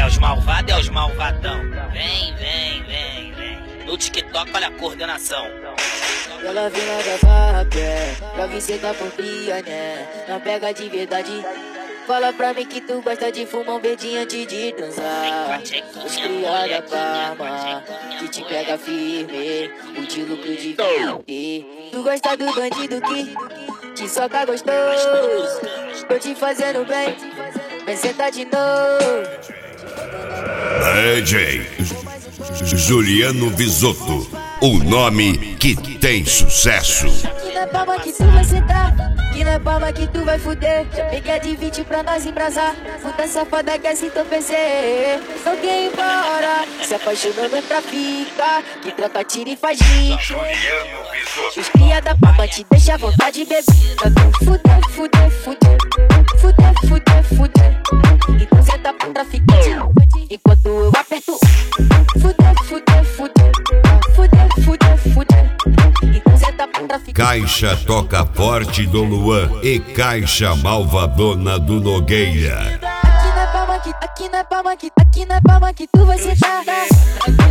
É os malvados, é os malvadão. Vem, vem, vem, vem. No TikTok, olha a coordenação. Ela vem lá da barra, pra vir cê tá por cria, né? Não pega de verdade. Fala pra mim que tu gosta de fumar um verdinho antes de transar. Os cria da Parma, que te pega firme, o de lucro de VIP. Tu gosta do bandido que te soca gostoso. Tô te fazendo bem, vem sentar de novo. DJ Juliano Visotto, o nome que tem sucesso. Aqui na palma que tu vai sentar, aqui na palma que tu vai fuder. Peguei de 20 pra nós embrasar, puta safada que assim tô PC. Não quer ir embora, se apaixonou não trafica, que troca tiro e faz rico. Os cria da palma te deixa à vontade de beber. Fuder, fuder, fuder, fuder, fuder, fuder. Então cê tá pra traficante, enquanto eu aperto. Fuder, fuder, fuder, fuder, fuder, fuder. Então cê tá pra traficante. Caixa Toca Forte do Luan e Caixa Malvadona do Nogueira. Aqui na palma que tu vai sentar.